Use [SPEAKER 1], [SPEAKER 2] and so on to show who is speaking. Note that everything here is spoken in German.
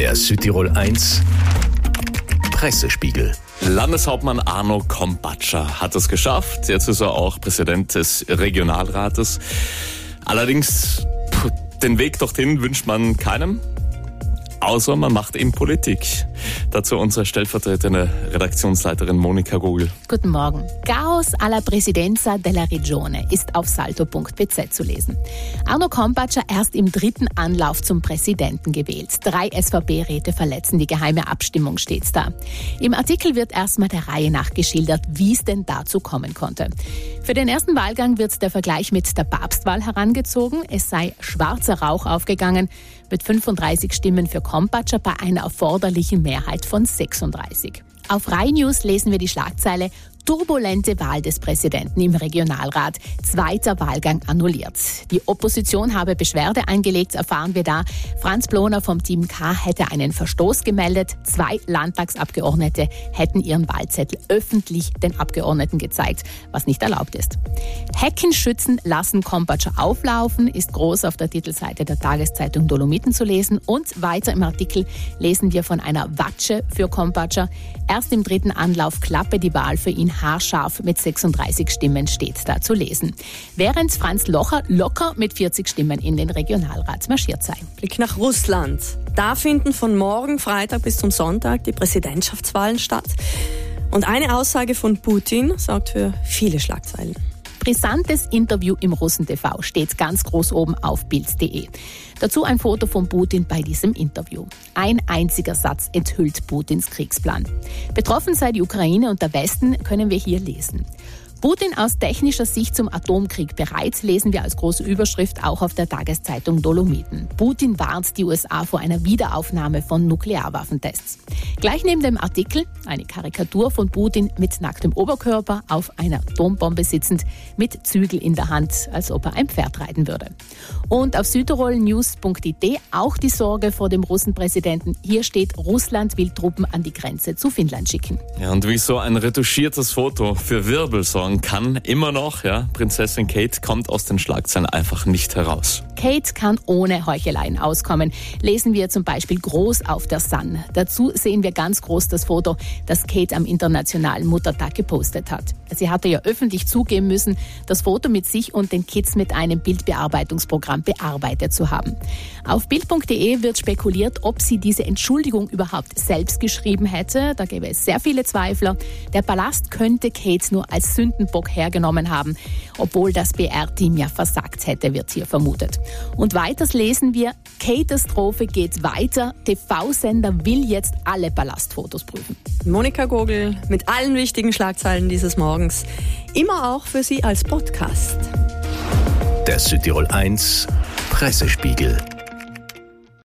[SPEAKER 1] Der Südtirol 1 Pressespiegel.
[SPEAKER 2] Landeshauptmann Arno Kompatscher hat es geschafft. Jetzt ist er auch Präsident des Regionalrates. Allerdings, den Weg dorthin wünscht man keinem, außer man macht eben Politik. Dazu unsere stellvertretende Redaktionsleiterin Monika Gogel.
[SPEAKER 3] Guten Morgen. Chaos alla Presidenza della Regione ist auf salto.bz zu lesen. Arno Kompatscher erst im 3. Anlauf zum Präsidenten gewählt. 3 SVP-Räte verletzen die geheime Abstimmung, steht's da. Im Artikel wird erstmal der Reihe nach geschildert, wie es denn dazu kommen konnte. Für den ersten Wahlgang wird der Vergleich mit der Papstwahl herangezogen. Es sei schwarzer Rauch aufgegangen, mit 35 Stimmen für Kompatscher bei einer erforderlichen Mehrheit von 36. Auf Rai News lesen wir die Schlagzeile: Turbulente Wahl des Präsidenten im Regionalrat. 2. Wahlgang annulliert. Die Opposition habe Beschwerde eingelegt, erfahren wir da. Franz Bloner vom Team K hätte einen Verstoß gemeldet. 2 Landtagsabgeordnete hätten ihren Wahlzettel öffentlich den Abgeordneten gezeigt, was nicht erlaubt ist. Heckenschützen lassen Kompatscher auflaufen, ist groß auf der Titelseite der Tageszeitung Dolomiten zu lesen. Und weiter im Artikel lesen wir von einer Watsche für Kompatscher. Erst im 3. Anlauf klappe die Wahl für ihn haarscharf mit 36 Stimmen, steht da zu lesen. Während Franz Locher locker mit 40 Stimmen in den Regionalrat marschiert sei.
[SPEAKER 4] Blick nach Russland. Da finden von morgen Freitag bis zum Sonntag die Präsidentschaftswahlen statt. Und eine Aussage von Putin sorgt für viele Schlagzeilen.
[SPEAKER 3] Brisantes Interview im Russen-TV steht ganz groß oben auf bild.de. Dazu ein Foto von Putin bei diesem Interview. Ein einziger Satz enthüllt Putins Kriegsplan. Betroffen sei die Ukraine und der Westen, können wir hier lesen. Putin aus technischer Sicht zum Atomkrieg bereit, lesen wir als große Überschrift auch auf der Tageszeitung Dolomiten. Putin warnt die USA vor einer Wiederaufnahme von Nuklearwaffentests. Gleich neben dem Artikel eine Karikatur von Putin mit nacktem Oberkörper auf einer Atombombe sitzend, mit Zügel in der Hand, als ob er ein Pferd reiten würde. Und auf südtirolnews.it auch die Sorge vor dem Russenpräsidenten. Hier steht: Russland will Truppen an die Grenze zu Finnland schicken.
[SPEAKER 2] Ja, und wie so ein retuschiertes Foto für Wirbel sorgen kann, immer noch, ja, Prinzessin Kate kommt aus den Schlagzeilen einfach nicht heraus.
[SPEAKER 3] Kate kann ohne Heucheleien auskommen, lesen wir zum Beispiel groß auf der Sun. Dazu sehen wir ganz groß das Foto, das Kate am Internationalen Muttertag gepostet hat. Sie hatte ja öffentlich zugeben müssen, das Foto mit sich und den Kids mit einem Bildbearbeitungsprogramm bearbeitet zu haben. Auf bild.de wird spekuliert, ob sie diese Entschuldigung überhaupt selbst geschrieben hätte. Da gäbe es sehr viele Zweifler. Der Palast könnte Kate nur als Sündenbock hergenommen haben, obwohl das BR-Team ja versagt hätte, wird hier vermutet. Und weiters lesen wir: Katastrophe geht weiter. TV-Sender will jetzt alle Palastfotos prüfen.
[SPEAKER 4] Monika Gogel mit allen wichtigen Schlagzeilen dieses Morgens. Immer auch für Sie als Podcast.
[SPEAKER 1] Der Südtirol 1 Pressespiegel.